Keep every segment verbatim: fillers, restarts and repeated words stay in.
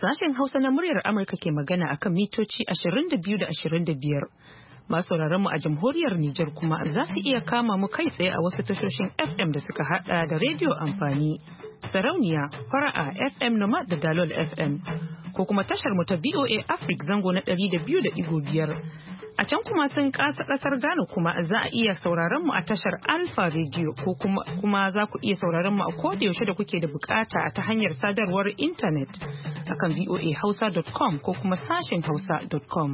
Sashen Hausa na muryar Amurka ke magana akan mitoci ashirin da biyu da ashirin da biyar. Masu sauraron mu a jamhuriyar Nijar kuma za su iya kama mu kai tsaye a wasu tashoshin F M da suka hada da rediyo amfani, sarauniya, fara'a F M Nomad da Dalol F M, ko kuma tashar mu ta B O A Africa zango na ɗari da biyu da ɗigo biyar. A can kuma sun kasa kasar Ghana kuma za a iya sauraron mu a tashar Alpha Radio ko kuma, kuma za ku iya sauraron mu a koda yaushe da kuke da bukata ta hanyar sadarwar intanet akan v o a hausa dot com ko kuma sashen hausa dot com.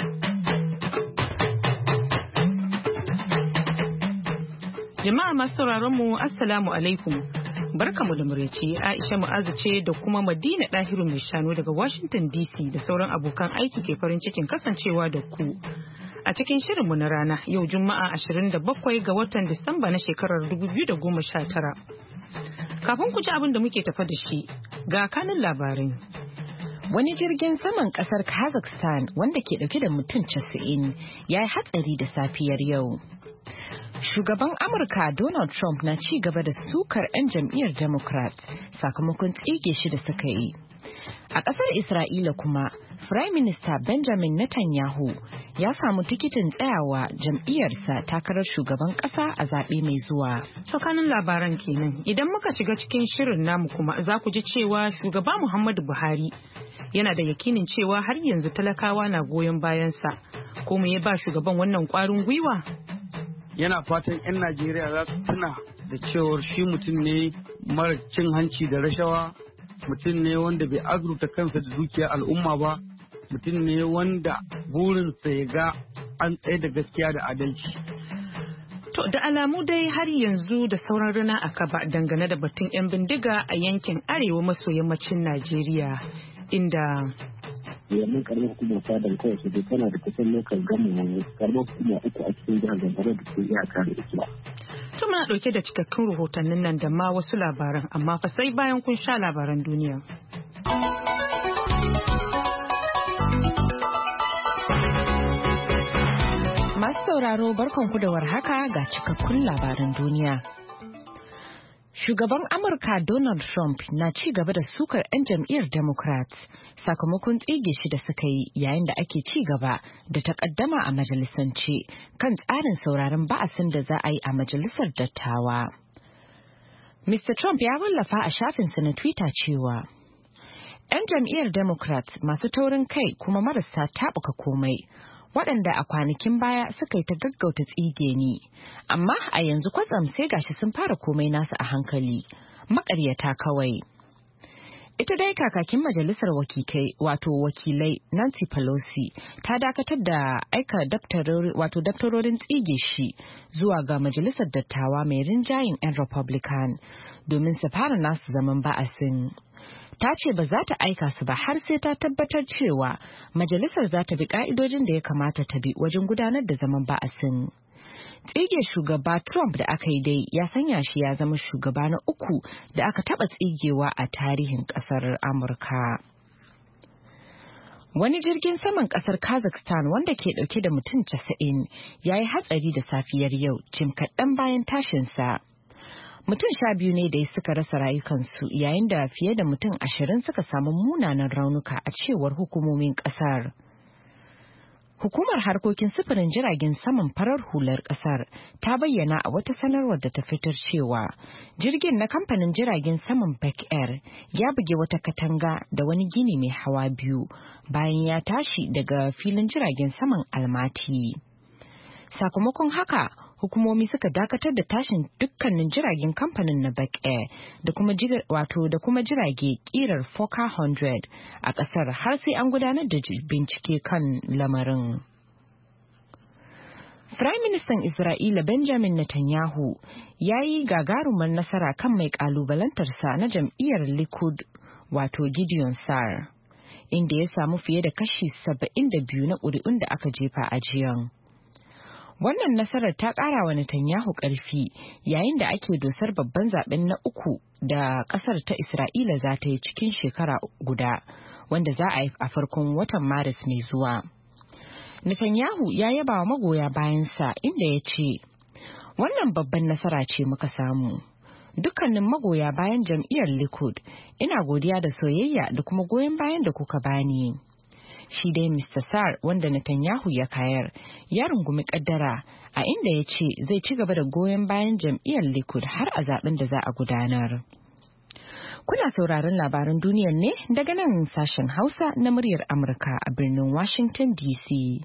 Jama'a masu sauraron mu assalamu alaikum. Barkamu da mureci Aisha Mu'azu ce da kuma Madina Dahiru mai shanu daga Washington D C da sauran abokan aiki ke farin cikin kasancewa da ku. A cikin shirinmu na rana yau Juma'a ashirin da bakwai ga watan Disamba na shekarar dubu biyu da goma sha tara. Kafin ku ji abin da muke tafa da shi ga kanin labarai. Wani jirgin saman kasar Kazakhstan wanda ke dauke da mutum casa'in ya yi hatsari da safiyar yau. Shugaban Amurka Donald Trump na ci gaba da sukar 'yan jam'iyyar Democrat sakamakon tsige shi da suka yi. A ƙasar Isra'ila kuma, Prime Minister Benjamin Netanyahu ya samu tikitin tsayawa jam'iyyarsa takarar shugaban ƙasa a zaɓe mai zuwa. Tsakanin labaran kenan, idan muka shiga cikin shirin namu kuma za ku ji cewa shugaba Muhammadu Buhari yana da yakinin cewa har yanzu talakawa na goyon bayansa. Ko me ya ba shugaban wannan ƙwarin gwiwa? Yana fatan 'yan Najeriya za su tuna da cewar shi mutum ne mara cin hanci da rashawa, mutum ne wanda bai azurta kansa da dukiyar al'umma ba, mutum ne wanda burinsa ya ga an tsaye da gaskiya da adalci. To da alamu dai har yanzu da sauran rana a kaba dangane da batun 'yan bindiga a yankin arewa maso yammacin Najeriya inda yanzu karamar hukumar fadar kawai su tana da kusan lokal gama karamar hukuma uku a cikin jihar Zamfara da ke iyaka da ita. To muna dauke da cikakkun rahotannin nan da ma wasu labaran amma fa sai bayan kun sha labaran duniya. Masu sauraro barkanku da warhaka ga cikakkun labaran duniya. Shugaban Amurka Donald Trump na ci gaba da sukar 'yan jam'iyyar Democrats sakamakon tsige shi da suka yi yayin da ake ci gaba da takaddama a majalisance kan tsarin sauraron ba'asin da za a yi a majalisar dattawa. Mister Trump ya wallafa a shafinsa na Twitter cewa 'yan jam'iyyar Democrats masu taurin kai kuma marasa taɓuka komai waɗanda a kwanakin baya suka yi ta gaggauta tsige ni, amma a yanzu kwatsam sai gashi sun fara komai nasu a hankali, maƙaryata kawai. Ita dai kakakin majalisar wakilai wato wakilai Nancy Pelosi ta dakatar da aika wato daftarorin tsige shi zuwa ga majalisar dattawa mai rinjayen 'yan Republican domin su fara nasu zaman ba'asin. Ta ce ba za ta aika su ba har sai ta tabbatar cewa majalisar za ta bi ka'idojin da ya kamata ta bi wajen gudanar da zaman ba'asin. Tsige shugaba Trump da aka yi dai ya sanya shi ya zama shugaba na uku da aka taɓa tsigewa a tarihin ƙasar Amurka. Wani jirgin saman ƙasar Kazakhstan wanda ke ɗauke da mutum casa'in ya yi hatsari da safiyar yau jim kaɗan bayan tashinsa. Mutum sha biyu ne da suka rasa rayukansu yayin da fiye da mutum ashirin suka samu munanan raunuka a cewar hukumomin kasar. Hukumar harkokin sufurin jiragen saman farar hular kasar ta bayyana a wata sanarwar da ta fitar cewa jirgin na kamfanin jiragen saman Bek Air ya buge wata katanga da wani gini mai hawa biyu bayan ya tashi daga filin jiragen saman Almaty. Sakamakon haka, hukumomi suka dakatar da tashin dukkanin jiragen kamfanin na Bek Air da kuma wato da kuma jirage kirar Fokker hundred a kasar har sai an gudanar da bincike kan lamarin. Prime Minister Isra'ila Benjamin Netanyahu ya yi gagarumar nasara kan mai kalubalantarsa na jam'iyyar Likud wato Gideon Sa'ar, inda ya samu fiye da kashi saba'in da biyu na ƙuri'un da aka jefa a jiyan. Wannan nasarar ta ƙara wa Netanyahu ƙarfi yayin da ake dosar babban zaben na uku da ƙasar ta Isra'ila za ta yi cikin shekara guda, wanda za a yi a farkon watan Maris mai zuwa. Netanyahu ya yaba wa magoya bayansa inda ya ce, "Wannan babban nasara ce muka samu. dukkanin magoya bayan jam'iyyar Likud, ina godiya da soyayya da kuma goyon bayan da kuka bani. Shi dai Mister Sar, wanda Netanyahu ya kayar, ya rungumi kaddara a inda ya ce zai ci gaba da goyon bayan jam'iyyar Likud har a zaben da za a gudanar. Kuna sauraron labaran duniyar ne daga nan sashen Hausa na muryar Amurka a birnin Washington D C.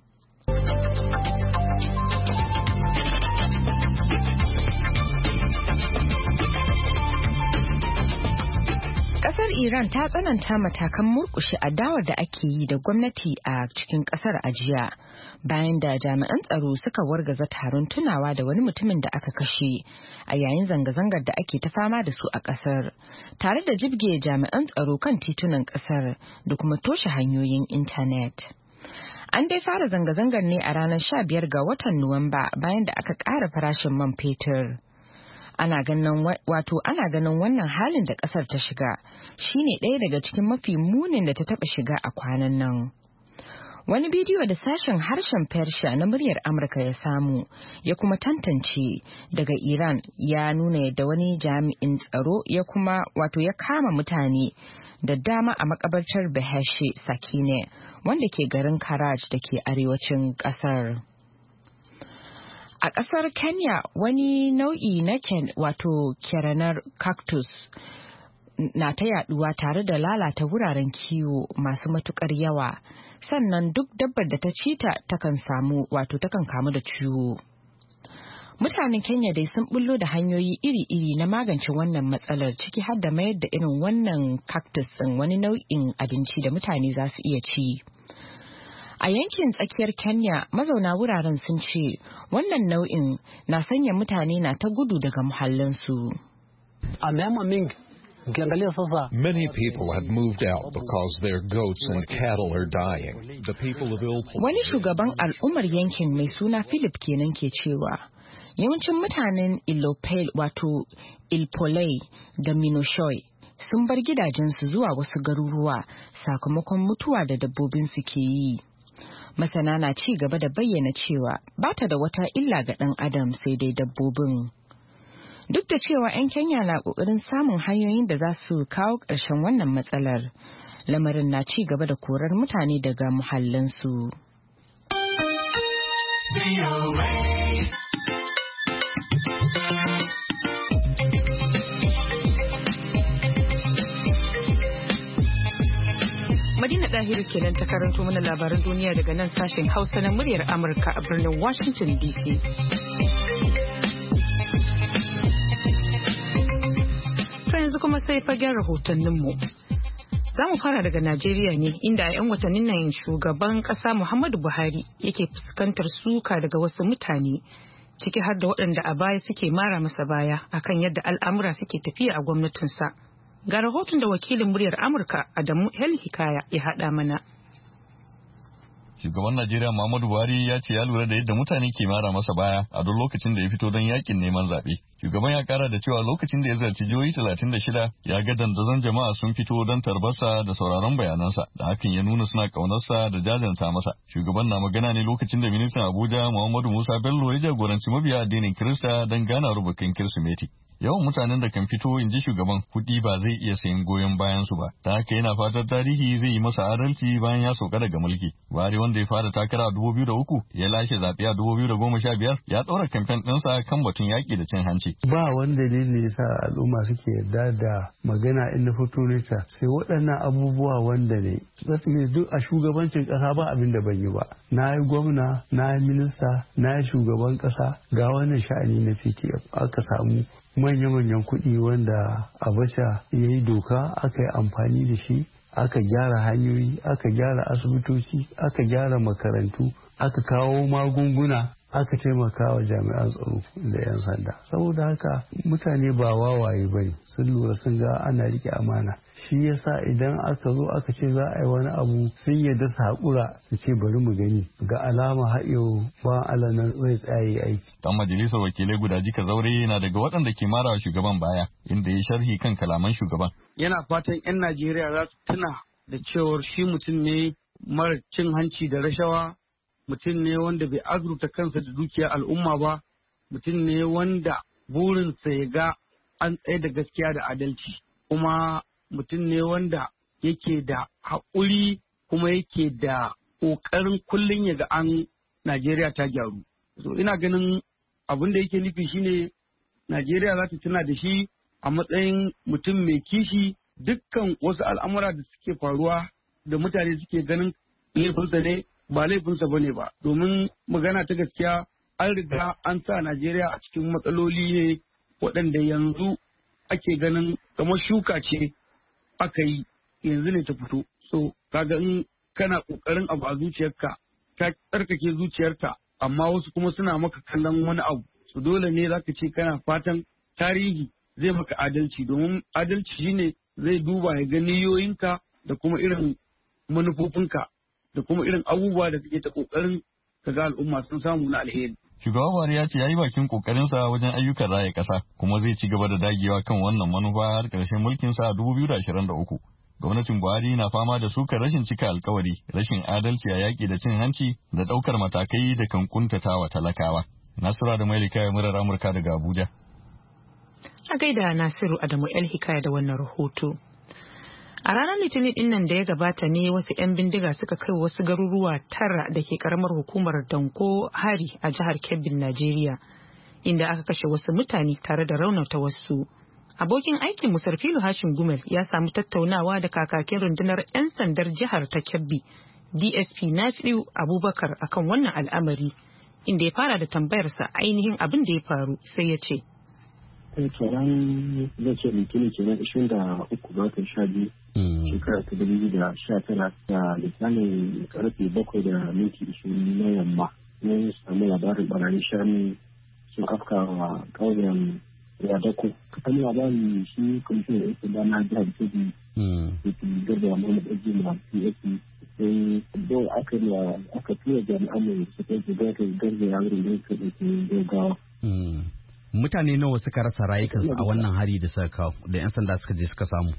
Kasar Iran ta tsananta matakan murkushe adawar da ake yi da gwamnati a cikin kasar a jiya, bayan da jami'an tsaro suka wargaza taron tunawa da wani mutumin da aka kashe a yayin zanga-zangar da ake ta fama da su a kasar, tare da jibge jami'an tsaro kan titunan kasar da kuma toshe hanyoyin intanet. An dai fara zanga-zangar ne a ranar sha biyar ga watan Nuwamba bayan da aka ƙara farashin man fetur. Ana ganin wato ana ganin wannan halin da kasar ta shiga shine ɗaya daga cikin mafi munin da ta taba shiga a kwanan nan. Wani bidiyo da sashen harshen Persia na muryar Amurka ya samu ya kuma tantance daga Iran ya nuna yadda wani jami'in tsaro ya kuma wato ya kama mutane da dama a makabartar Beheshe Sakine wanda ke garin Karaj da ke arewacin kasar. A ƙasar Kenya, wani nau'i na ken wato keranar cactus na ta yaduwa tare da lalata wuraren kiwo masu matukar yawa, sannan duk dabbar da ta ci ta takan samu wato takan kamu da ciwo. Mutanen Kenya dai sun bullo da hanyoyi iri-iri na magance wannan matsalar, ciki har da mayar da irin wannan cactus ɗin wani nau'in abinci da mutane za su iya ci. A yankin tsakiyar Kenya, mazauna wuraren sun ce wannan nau'in na sanya mutane na ta gudu daga muhallinsu. Many people have moved out because their goats and cattle are dying. The people of Ilpolei. Wani shugaban al'ummar yankin mai suna Philip kenan ke cewa yawancin mutanen Ilopel wato Ilpolei da Minoshoi sun bar gidajensu zuwa wasu garuruwa sakamakon mutuwa da dabbobin su ke yi. Masana na ci gaba da bayyana cewa ba ta da wata illa ga ɗan adam sai dai dabbobin. Duk da cewa 'yan Kenya na ƙoƙarin samun hanyoyin da za su kawo ƙarshen wannan matsalar, lamarin na ci gaba da korar mutane daga muhallinsu. Madina Dahiru kenan ta karanto mana labaran duniya daga nan sashen Hausa na muryar Amurka a birnin Washington D C. To yanzu kuma sai fagen rahotanninmu. Za mu fara daga Najeriya ne, inda a 'yan watannin nan shugaban ƙasa Muhammadu Buhari yake fuskantar suka daga wasu mutane, ciki har da waɗanda a baya suke mara masa baya akan yadda al'amura suke tafiya a gwamnatinsa. Ga rahoton da wakilin muryar Amurka Adamu El Hikaya ya haɗa mana. Shugaban Najeriya Muhammadu Buhari ya ce ya lura da yadda mutane ke mara masa baya a duk lokacin da ya fito don yakin neman zaɓe. Shugaban ya kara da cewa lokacin da ya zarci jihohi talatin da shida ya ga dandazon jama'a sun fito don tarbarsa da sauraron bayanansa, da hakan ya nuna suna ƙaunarsa da jajanta masa. Shugaban na magana ne lokacin da ministan Abuja Muhammadu Musa Bello ya jagoranci mabiya addinin Kirista don gana rubukin Kirsimeti. Yawan mutanen da kan fito, in ji shugaban, kuɗi ba zai iya sayan goyon bayan su ba. Ta haka yana fatar tarihi zai yi masa adalci bayan ya sauka daga mulki. Buhari, wanda ya fara takara a dubu biyu da uku ya lashe zaɓe a dubu biyu da goma sha biyar, ya ɗora kamfen ɗinsa kan batun yaƙi da cin hanci. Ba wani dalili yasa al'umma suke yarda da magana in na fito nita sai waɗannan abubuwa wanda ne. Duk a shugabancin ƙasa ba abin da ban yi ba. Na yi gwamna, na yi minista, na yi shugaban ƙasa, ga wannan sha'ani na P T F aka samu manya-manyan kuɗi wanda Abacha ya yi doka aka yi amfani da shi, aka gyara hanyoyi, aka gyara asibitoci, aka gyara makarantu, aka kawo magunguna, aka taimaka wa jami'an tsaro da 'yan sanda. Saboda haka mutane ba wawaye ba ne, sun lura sun ga ana rike amana. Shi yasa idan aka zo aka ce za a yi wani abu sun yarda su haƙura su ce bari mu gani, ga alama haɗewa ba Allah nan zai tsaye aiki. Dan majalisar wakilai guda jika zaure na daga waɗanda ke mara shugaban baya, inda ya sharhi kan kalaman shugaban. Yana fatan 'yan Najeriya za su tuna da cewar shi mutum ne mara cin hanci da rashawa, mutum ne wanda bai azurta kansa da dukiyar al'umma ba, mutum ne wanda burinsa ya ga an tsaye da gaskiya da adalci, kuma mutum ne wanda yake da haƙuri kuma yake da ƙoƙarin kullum ya ga an Najeriya ta gyaru. So ina ganin abin da yake nufi shine Najeriya za ta tuna da shi a matsayin mutum mai kishi. Dukkan wasu al'amura da suke faruwa da mutane suke ganin laifinsa ne ba laifinsa ba ne ba, domin magana ta gaskiya an riga an sa Najeriya a cikin matsaloli ne waɗanda yanzu ake ganin kamar shuka ce aka yi yanzu ne ta fito. So kaga in kana ƙoƙarin abu a zuciyarka ta tsarkake zuciyarta, amma wasu kuma suna maka kallon wani abu, su dole ne za ka ce kana fatan tarihi zai maka adalci, domin adalci shine zai duba ya ga niyoyinka da kuma irin manufofinka da kuma irin abubuwa da kake ta kokarin ka ga al'umma sun samu na alheri. Shugaba Buhari ya ce ya yi bakin kokarinsa wajen ayyukan raya ƙasa kuma zai ci gaba da dagewa kan wannan manufa har ƙarshen mulkinsa a dubu biyu da ashirin da uku. Gwamnatin Buhari na fama da sukar rashin cika alkawari, rashin adalci a yaƙi da cin hanci da ɗaukar matakai da kan kuntatawa talakawa. Nasura da Mailika ya murar Amurka daga Abuja. A gaida Nasiru Adamu El Hikaya da wannan rahoto. A ranar Litinin din nan da ya gabata ne wasu 'yan bindiga suka kai wasu garuruwa tara da ke karamar hukumar Danko hari a jihar Kebbin, Najeriya, inda aka kashe wasu mutane tare da raunata wasu. Abokin aikin Musarfilu Hashim Gumel ya samu tattaunawa da kakakin rundunar 'yan sandar jihar ta Kebbi, D S P Nafi'u Abubakar, akan wannan al'amari, inda ya fara da tambayarsa ainihin abin da ya faru, sai ya ce. Tsoron zai ce litinin kenan ishirin da uku ga watan sha biyu shekara ta dubu da sha tara da lisanin karfe bakwai da minti ishirin na yamma mun samu labarin barayin shanu sun afka wa ƙauyen Yadako. Kasan labarin shi kwamishin da yake dana jihar Kebbi da ke garba Muhammad Ejima P S C sai do aka aka tura jami'an mai suka yi garba garba ya wurin da yake da ke gaggawa. Mutane nawa suka rasa rayukansu a wannan hari da suka kawo da 'yan sanda suka je suka samu?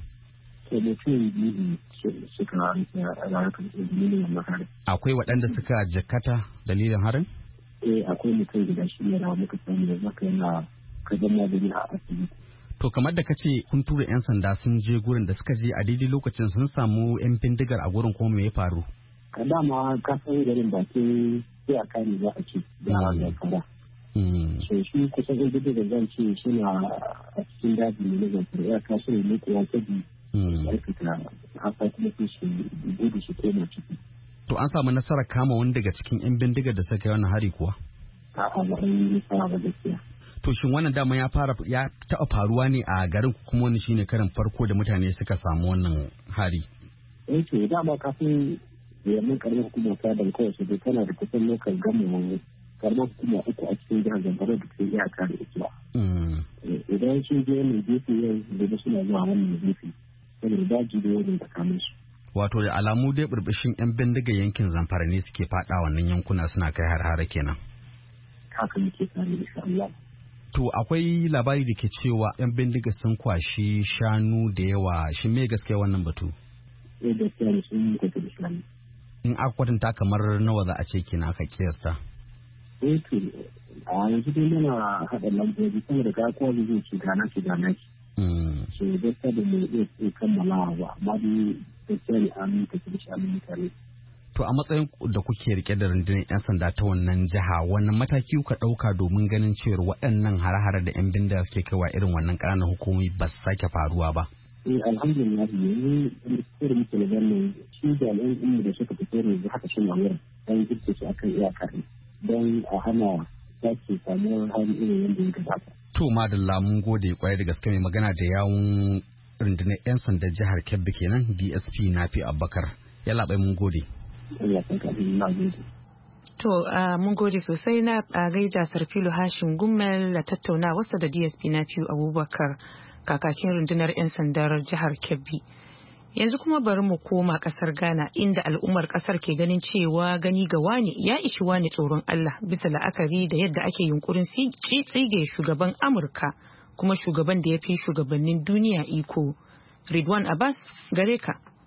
Akwai waɗanda suka jakata dalilin harin? Eh, akwai mutum guda shi ne da muka sani da zaka yana kajan magani a asibiti. To kamar da kace kun tura 'yan sanda sun je gurin da suka je a daidai lokacin sun samu 'yan bindigar a gurin, kuma me ya faru? Ka dama ka san garin bakin sai a kare za a ce da ya fara. So shi kusan in da zan ce suna a cikin daji ne na zantar ya kasu ne kuwa ta bi aikata haka kuma su gudu su koma ciki. To an samu nasarar kama wani daga cikin 'yan bindigar da suka yi wannan hari kuwa? A'a, ba an yi nasara ba gaskiya. To shin wannan dama ya fara ya taɓa faruwa ne a garin ku, kuma wani shine karin farko da mutane suka samu wannan hari? Eh to dama kafin yamman karamar hukumar ta dan kawai su tana da kusan lokal gama karamar hukuma uku a cikin jihar Zamfara da ke iyaka da Ikila. Idan sun je mai gefe yau da suna zuwa wannan gefe saboda daji da wajen tsakanin su. Wato da alamu dai burbushin 'yan bindiga yankin Zamfara ne suke faɗa wannan yankuna suna kai har-hare kenan. Haka muke kare insha Allah. To akwai labari da ke cewa 'yan bindiga sun kwashi shanu da yawa, shi me gaskiya wannan batu? Eh gaskiya ne sun kwashi da shanu. In aka kwatanta kamar nawa za a ce kina aka kiyasta? Eh to a yanzu dai muna haɗa lambobi saboda ga kowa zai ci gana ci gana ci. So gaskiya da mu iya kammalawa ba, amma dai gaskiya ne an tafi da shanu mutane. To a matsayin da kuke rike da rundunar 'yan sanda ta wannan jiha, wannan mataki kuka ɗauka domin ganin cewar waɗannan hare-hare da 'yan bindiga suke kaiwa irin wannan ƙananan hukumomi ba su sake faruwa ba? Eh alhamdulillah yanzu da muke da ganin shi jami'an ilimi da suka fito ne haka shi na wurin don girke su akan iyaka don a hana sake samuwar hali irin yadda ya gabata. To madalla mun gode kwarai da gaske, mai magana da yawun rundunar 'yan sandan jihar Kebbi kenan D S P Nafi Abubakar. Yalla bai mun gode. To uh, mun gode sosai na uh, gaida Sarfilu Hashim Gumel da tattaunawarsa da D S P Nafi Abubakar, kakakin rundunar 'yan sandar jihar Kebbi. Yanzu kuma bari mu koma kasar Ghana, inda al'ummar kasar ke ganin cewa gani ga wani ya ishi wani tsoron Allah bisa la'akari da yadda ake yunkurin tsige shugaban Amurka kuma shugaban da ya fi shugabannin duniya iko. Ridwan Abbas gare ka.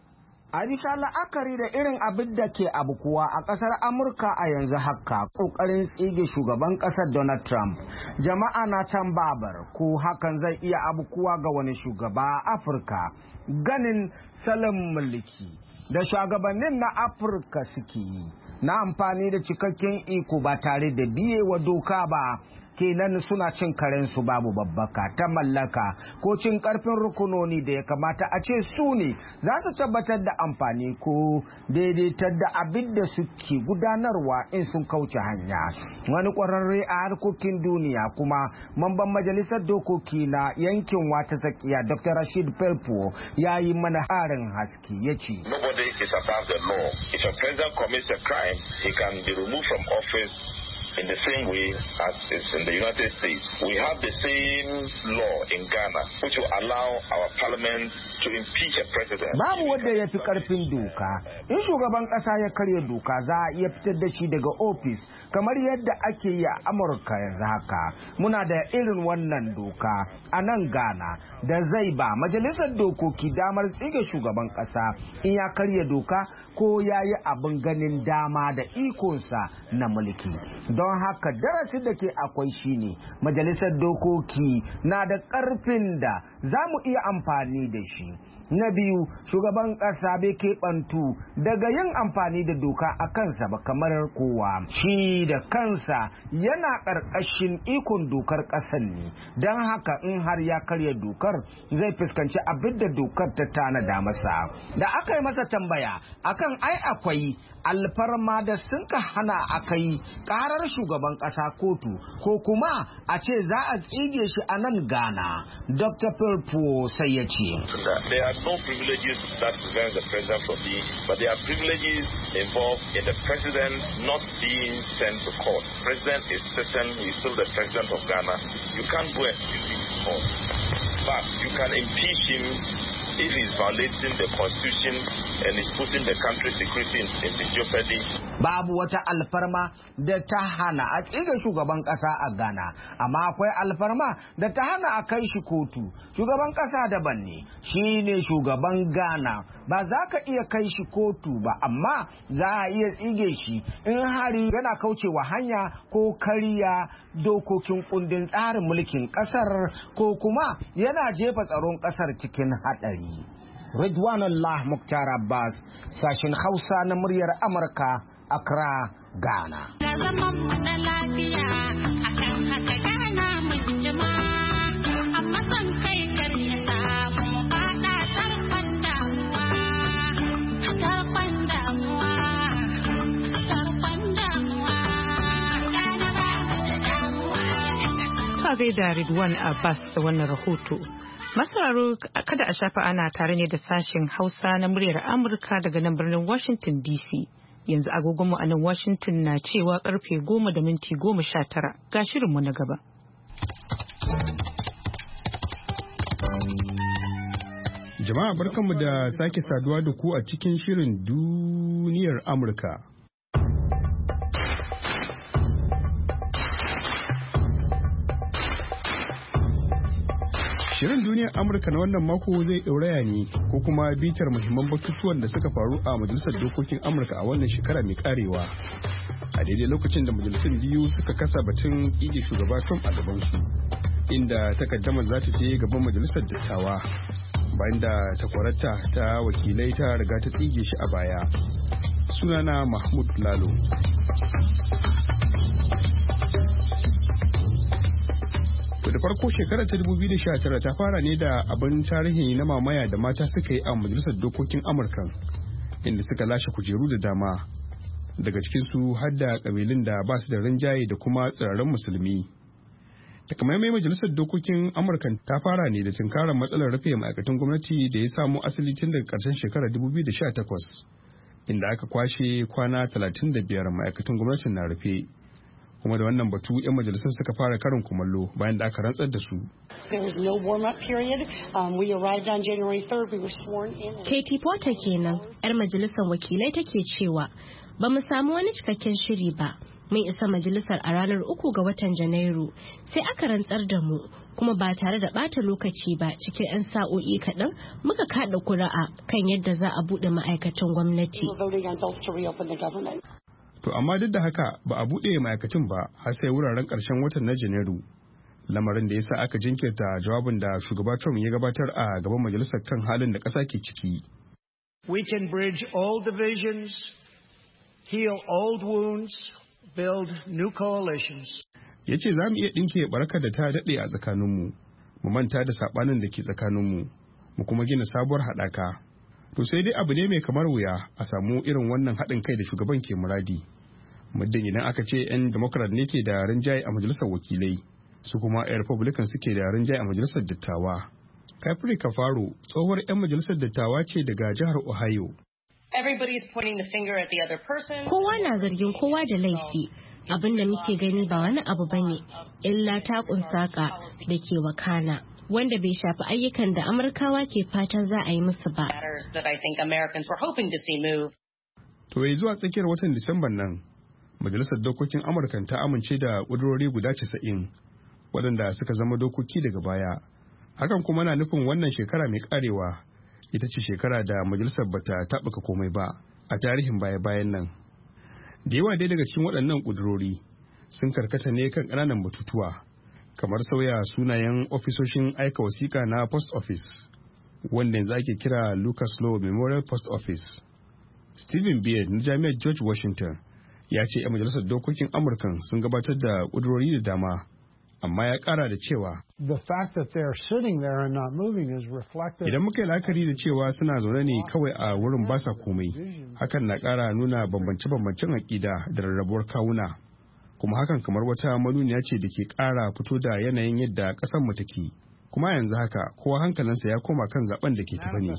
A bisa la'akari da irin abin da ke abukuwa a ƙasar Amurka a yanzu haka ƙoƙarin tsige shugaban ƙasar Donald Trump, jama'a na tambabar ko hakan zai iya abukuwa ga wani shugaba a Afirka ganin salon mulki da shugabannin na Afirka suke yi na amfani da cikakken iko ba tare da biyewa doka ba. Kenan suna cin karensu babu babbaka ta mallaka ko cin karfin rukunoni da ya kamata a ce su ne za su tabbatar da amfani ko daidaitar da abin da suke gudanarwa in sun kauce hanya. Wani ƙwararre a harkokin duniya kuma mamban majalisar dokoki na yankin wata tsakiya Doctor Rashid Pelpo ya yi mana harin haske ya ce. Nobody is above the law. If a president commits a crime, he can be removed from office in the same way as is in the United States. We have the same law in Ghana which will allow our parliament to impeach a president. Babu wanda ya fi karfin doka. In shugaban kasa ya karya doka za a iya fitar da shi daga ofis kamar yadda ake yi a Amurka yanzu haka. Muna da irin wannan doka a nan Ghana da zai ba majalisar dokoki damar tsige shugaban kasa in ya karya doka ko ya yi abin ganin dama da ikonsa na mulki. Don don haka darasin da ke akwai shine majalisar dokoki na da ƙarfin da za mu iya amfani da shi. Na biyu, shugaban ƙasa bai keɓantu daga yin amfani da doka a kansa ba kamar kowa. Shi da kansa yana ƙarƙashin ikon dokar ƙasar ne, don haka in har ya karya dokar zai fuskanci abin da dokar ta tanada masa. Da aka yi masa tambaya akan ai akwai alfarma da sun ka hana a kai ƙarar shugaban ƙasa kotu ko kuma a ce za a tsige shi a nan Ghana, Doctor Pelpo sai ya ce. No privileges that prevent the president from being, but there are privileges involved in the president not being sent to court. President is certain he's still the president of Ghana. You can't go and sue him to court, but you can impeach him if he's violating the constitution and is putting the country's security in, in jeopardy. Babu wata alfarma da ta hana a tsige shugaban kasa a Ghana, amma akwai alfarma da ta hana a kai shi kotu. Shugaban kasa daban ne, shi ne shugaban Ghana. Ba za ka iya kai shi kotu ba, amma za a iya tsige shi in hari yana kaucewa hanya ko kariya dokokin kundin tsarin mulkin kasar ko kuma yana jefa tsaron kasar cikin hadari. Ridwan Allah Mukhtar Abbas, sashin Hausa na muryar Amurka, Accra, Ghana. Ka gaida Ridwan Abbas da wannan rahoto. Masararo kada a shafa ana tare ne da sashen Hausa na muryar Amurka daga nan birnin Washington D C. Yanzu agogonmu a nan Washington na cewa karfe goma da minti goma sha tara. Ga shirinmu na gaba. Jama'a barkanmu da sake saduwa da ku a cikin shirin duniyar Amurka. Shirin duniyar Amurka na wannan mako zai ɗauraya ne ko kuma bitar muhimman batutuwan da suka faru a Majalisar Dokokin Amurka a wannan shekara mai karewa. A daidai lokacin da majalisun biyu suka kasa batun tsige shugaba Trump a gabansu, inda takaddamar za ta je gaban Majalisar Dattawa bayan da takwarata ta wakilai ta riga ta tsige shi a baya. Sunana Mahmud Lalo. Da farko shekarar ta dubu biyu da sha tara ta fara ne da abin tarihi na mamaya da mata suka yi a majalisar dokokin Amurka, inda suka lashe kujeru da dama, daga cikinsu har da kabilun da ba su da rinjaye da kuma tsirarren musulmi. Takamaimai majalisar dokokin Amurka ta fara ne da tunkarar matsalar rufe ma'aikatan gwamnati da ya samo asali tun daga ƙarshen shekarar dubu biyu da sha takwas, inda aka kwashe kwana talatin da biyar ma'aikatan gwamnatin na rufe. Kuma da wannan batu 'yan majalisar suka fara karin kumallo bayan da aka rantsar da su. Katie Porter kenan, 'yar majalisar wakilai take cewa ba mu samu wani cikakken shiri ba. Mun isa majalisar a ranar uku ga watan Janairu sai aka rantsar da mu kuma ba tare da bata lokaci ba cikin 'yan sa'o'i kaɗan muka kaɗa kuri'a kan yadda za a buɗe ma'aikatan gwamnati. To amma duk da haka ba a buɗe ma'aikatan ba har sai wuraren ƙarshen watan na Janairu. Lamarin da ya sa aka jinkirta jawabin da shugaba Trump ya gabatar a gaban majalisar kan halin da ƙasa ke ciki. We can bridge all divisions, heal old wounds, build new coalitions. Ya ce za mu iya ɗinke barakar da ta daɗe a tsakaninmu, mu manta da saɓanin da ke tsakaninmu, mu kuma gina sabuwar haɗaka. To sai dai abu ne mai kamar wuya a samu irin wannan haɗin kai da shugaban ke muradi. Muddin idan aka ce 'yan Democrat ne ke da rinjaye a majalisar wakilai, su kuma 'yan Republican suke da rinjaye a majalisar dattawa. Kafiri Kafaro tsohuwar 'yan majalisar dattawa ce daga jihar Ohio. Kowa na zargin kowa da laifi. Abin da muke gani ba wani abu bane illa takun saka da ke wakana wanda bai shafi ayyukan da Amurkawa ke fatan za a yi musu ba. To ya zuwa tsakiyar watan Disamban nan, Majalisar Dokokin Amurka ta amince da ƙudurori guda casa'in waɗanda suka zama dokoki daga baya. Hakan kuma na nufin wannan shekara mai karewa ita ce shekara da majalisar bata taɓuka komai ba a tarihin baya-bayan nan. Da yawa dai daga cikin waɗannan ƙudurori sun karkata ne kan ƙananan batutuwa kamar sauya sunayen ofisoshin aika wasiƙa na post office wanda yanzu ake kira Lucas Law Memorial Post Office. Stephen Beard na Jami'ar George Washington ya ce 'yan majalisar dokokin Amurkan sun gabatar da ƙudurori da dama, amma ya ƙara da cewa idan muka yi la'akari da cewa suna zaune ne kawai a wurin basa komai, hakan na ƙara nuna bambance-bambancen aƙida da rarrabuwar kawuna, kuma hakan kamar wata manuniya ce da ke ƙara fito da yanayin yadda ƙasar mu take. Kuma yanzu haka kowa hankalinsa ya koma kan zaben da ke tafi ne.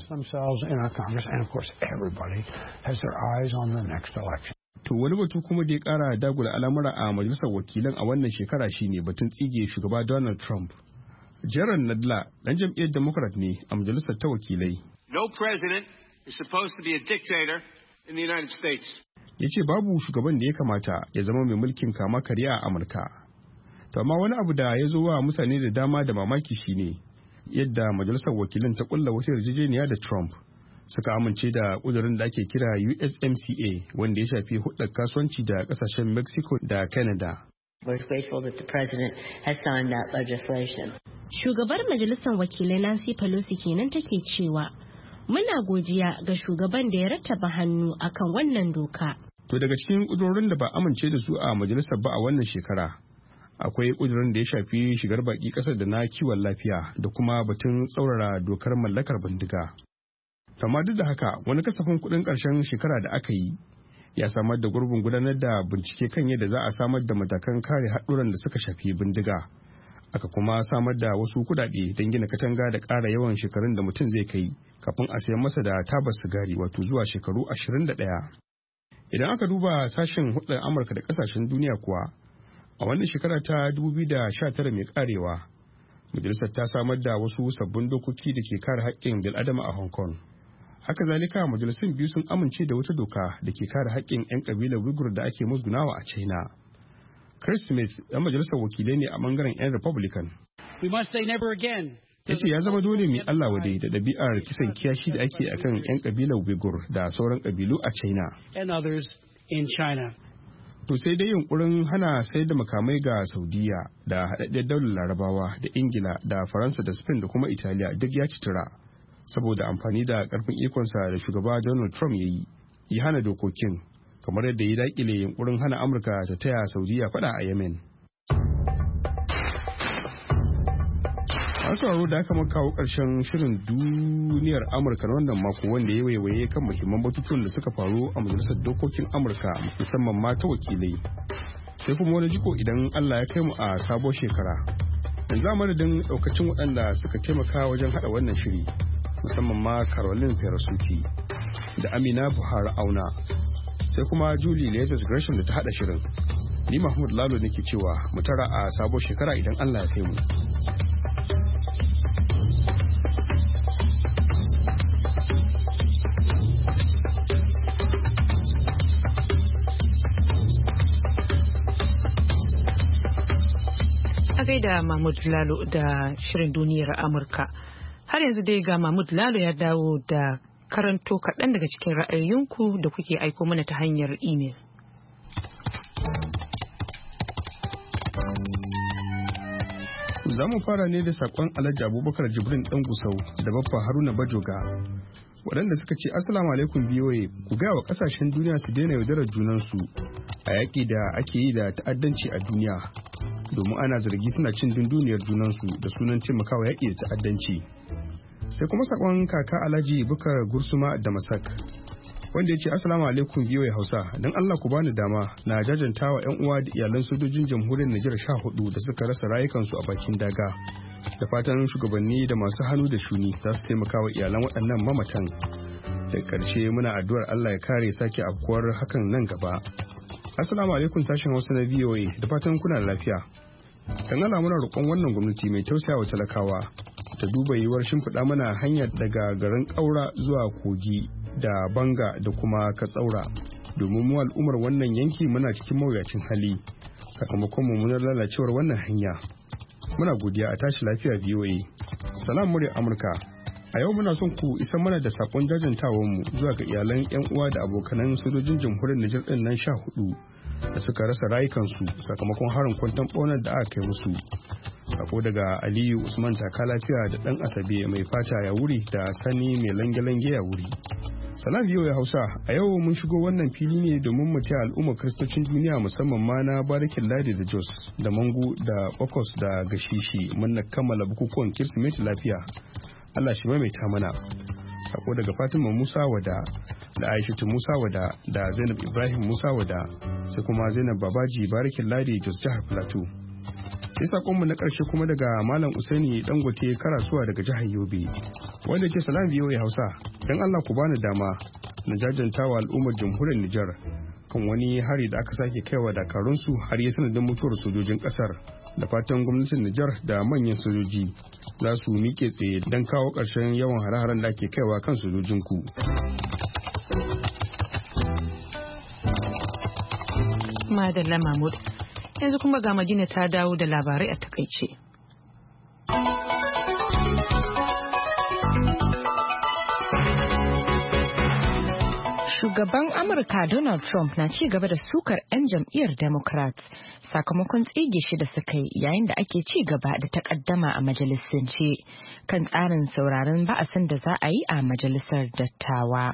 To wani batu kuma da ya kara dagula al'amura a majalisar wakilan a wannan shekara shine batun tsige shugaba Donald Trump. Jaron Nadler dan jam'iyyar Democrat ne a majalisar ta wakilai. No president is supposed to be a dictator in the United States. Ya ce babu shugaban da ya kamata ya zama mai mulkin kama karya a Amurka. To amma wani abu da ya zo wa mutane da dama da mamaki shine yadda majalisar wakilan ta kulla wata yarjejeniya da Trump. Suka amince da ƙudurin da ake kira U S M C A wanda ya shafi hudar kasuwanci da ƙasashen Mexico da Canada. Shugabar Majalisar Wakilai Nancy Pelosi kenan take cewa muna godiya ga shugaban da ya rattaba hannu akan wannan doka. To daga cikin ƙudurorin da ba amince da su a majalisar ba a wannan shekara, akwai ƙudurin da ya shafi shigar baƙi ƙasar da na kiwon lafiya da kuma batun tsaurara dokar mallakar bindiga. Amma duk da haka wani kasafin kuɗin ƙarshen shekara da aka yi ya samar da gurbin gudanar da bincike kan yadda za a samar da matakan kare haɗuran da suka shafi bindiga. Aka kuma samar da wasu kuɗaɗe don gina katanga da ƙara yawan shekarun da mutum zai kai kafin a sayan masa da tabar sigari wato zuwa shekaru ashirin da ɗaya. Idan aka duba sashen hudar Amurka da ƙasashen duniya kuwa, a wannan shekara ta dubu biyu da sha tara mai karewa, majalisar ta samar da wasu sabbin dokoki da ke kare haƙƙin bil'adama a Hong Kong. Haka zalika majalisun biyu sun amince da wata doka da ke kare haƙƙin 'yan ƙabilar Uyghur da ake musgunawa a China. Chris Smith ɗan majalisar wakilai ne a ɓangaren 'yan Republican. Ya ce ya zama dole mai Allah wadai da ɗabi'ar kisan kiyashi da ake akan 'yan ƙabilar Uyghur da sauran ƙabilu a China. To sai dai yunkurin hana sayar da makamai ga Saudiya da haɗaɗɗiyar daular Larabawa da Ingila da Faransa da Spain da kuma Italiya duk ya citira. Saboda amfani da karfin ikonsa da shugaba Donald Trump ya yi, ya hana dokokin, kamar yadda ya dakile yunkurin hana Amurka ta taya Saudiya fada a Yemen. Masu haro da aka kawo ƙarshen shirin duniyar Amurka na wannan mako wanda ya waiwaye kan muhimman batutuwan da suka faru a majalisar dokokin Amurka musamman ma ta wakilai. Sai kuma wani jiko idan Allah ya kai mu a sabon shekara. Yanzu a madadin ɗaukacin waɗanda suka taimaka wajen haɗa wannan shiri. Musamman ma Caroline Ferrasuti da Amina Buhari Auna, sai kuma Julie Leathers Gresham da ta hada shirin. Ni Mahmud Lalo nake cewa mu tara a sabon shekara idan Allah ya kai mu. gaida Mahmud Lalo da shirin duniyar Amurka. Har yanzu dai ga Mahmud Lalo ya dawo da karanto kaɗan daga cikin ra'ayoyinku da kuke aiko mana ta hanyar imel. Za mu fara ne da sakon Alhaji Abubakar Jibrin ɗan Gusau da Baffa Haruna Bajoga, waɗanda suka ce Assalamu alaikum B O A, ku gaya wa ƙasashen duniya su daina yaudarar junansu a yaƙi da ake yi da ta'addanci a duniya, domin ana zargi suna cin dunduniyar junansu da sunan taimakawa yaƙi da ta'addanci. Sai kuma sakon kaka Alhaji Bukar Gursuma da Masak, wanda ya ce Assalamu alaikum B O A Hausa, don Allah ku bani dama na jajanta wa 'yan uwa da iyalan sojojin jamhuriyar Nijar sha hudu da suka rasa rayukansu a bakin daga. Da fatan shugabanni da masu hannu da shuni za su taimaka wa iyalan waɗannan mamatan. Da ƙarshe muna addu'ar Allah ya kare sake afkuwar hakan nan gaba. Assalamu alaikum sashen Hausa na V O A, da fatan kuna lafiya. Dan Allah muna roƙon wannan gwamnati mai tausayawa talakawa ta duba yiwuwar shimfiɗa mana hanya daga garin Ƙaura zuwa Kogi da Banga da kuma Katsaura, domin mu al'ummar wannan yanki muna cikin mawuyacin hali sakamakon mummunar lalacewar wannan hanya. Muna godiya, a tashi lafiya V O A. Salam muryar Amurka. A yau muna son ku isa mana da sakon jajantawar mu zuwa ga iyalan 'yan uwa da abokanan sojojin jamhuriyar Nijar din nan sha hudu da suka rasa rayukansu sakamakon harin kwanton ɓaunar da aka kai musu. Sako daga Aliyu Usman Taka Lafiya da ɗan Asabe mai fata ya wuri da Sani mai lange-lange ya wuri. Salam V O A Hausa, a yau mun shigo wannan fili ne domin mu taya al'ummar kristocin duniya musamman ma na Barikin Ladi da Jos da Mangu da Bokos da Gashishi mun na kammala bukukuwan Kirsimeti lafiya. Allah shi maimaita mana. Sako daga Fatima Musa Wada da Aishatu Musa Wada da Zainab Ibrahim Musa Wada, sai kuma Zainab Babaji Barikin Ladi Jos jihar Plateau. Sai sakonmu na ƙarshe kuma daga Malam Usaini Dangote Karasuwa daga jihar Yobe, wanda ke salam V O A Hausa, don Allah ku bani dama na jajanta wa al'ummar jamhuriyar Nijar kan wani hari da aka sake kaiwa dakarunsu har ya sanadin mutuwar sojojin ƙasar. Da fatan gwamnatin Nijar da manyan sojoji za su miƙe tsaye don kawo ƙarshen yawan hare-haren da ake kaiwa kan sojojinku. Madalla Mahmud. Yanzu kuma ga Madina ta dawo da labarai a takaice. Shugaban Amurka Donald Trump na ci gaba da sukar 'yan jam'iyyar Democrats sakamakon tsige shi da suka yi yayin da ake ci gaba da takaddama a majalisance kan tsarin sauraron ba'asin da za a yi a majalisar dattawa.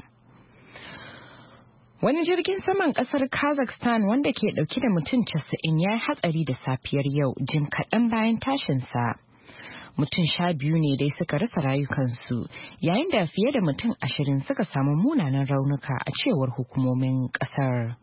Wani jirgin saman kasar Kazakhstan wanda ke dauke da mutum casa'in ya yi hatsari da safiyar yau jim kaɗan bayan tashinsa. Mutum sha biyu ne dai suka rasa rayukansu yayin da fiye da mutum ashirin suka samu munanan raunuka a cewar hukumomin kasar.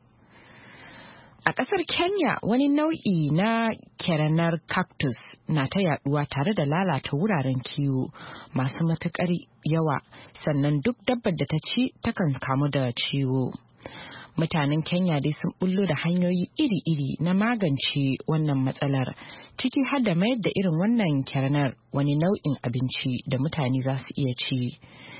A kasar Kenya wani nau'i na kerenar cactus na ta yaduwa tare da lalata wuraren kiwo masu matukar yawa, sannan duk dabbar da ta ci takan kamu da ciwo. Mutanen Kenya dai sun bullo da hanyoyi iri-iri na magance wannan matsalar, ciki har da mayar da irin wannan kerenar wani nau'in abinci da mutane za su iya ci.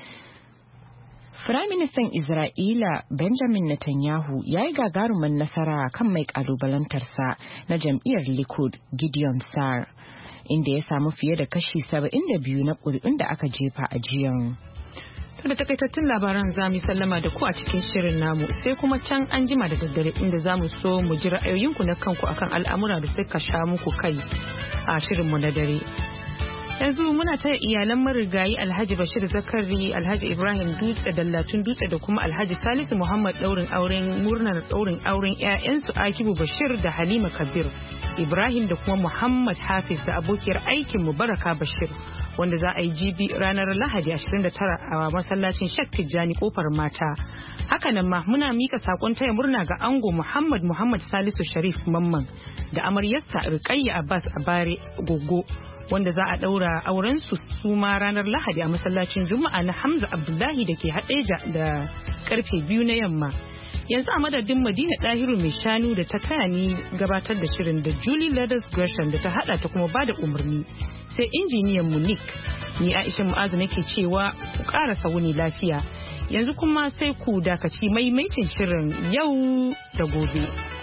Firaministan Isra'ila Benjamin Netanyahu ya yi gagarumin nasara kan mai kalubalantarsa na jam'iyyar Likud Gideon Sa'ar, inda ya samu fiye da kashi saba'in da biyu na ƙuri'un da aka jefa a jiyan. Da takaitattun labaran za mu sallama da ku a cikin shirin namu, sai kuma can an jima da daddare inda za mu so mu ji ra'ayoyinku na kanku akan al'amura da suka sha muku kai a shirinmu na dare. Yanzu muna taya iyalan marigayi Alhaji Bashir Zakari, Alhaji Ibrahim Dutse Dallatun Dutse da kuma Alhaji Salisu Muhammad daurin auren murnar daurin auren ƴaƴansu Akibu Bashir da Halima Kabir Ibrahim da kuma Muhammad Hafiz da abokiyar aikin Mubaraka Bashir, wanda za a yi jibi ranar Lahadi ashirin da tara a masallacin Sheikh Tijjani kofar mata. Hakanan ma muna mika sakon taya murna ga ango Muhammad Muhammad Salisu Sharif Mamman da amaryarsa Rukayya Abbas Abare Gogo, wanda za a daura auren su suma ranar Lahadi a masallacin Juma'a na Hamza Abdullahi da ke Hadeja da karfe biyu na yamma. Yanzu a madadin Madina Dahiru mai shanu da ta taya ni gabatar da shirin da Julie Leathers Gresham da ta hada ta kuma bada umarni, sai injiniyan mu Nick, ni Aisha Mu'azu nake cewa ku karasa wuni lafiya. Yanzu kuma sai ku dakaci maimaitin shirin yau da gobe.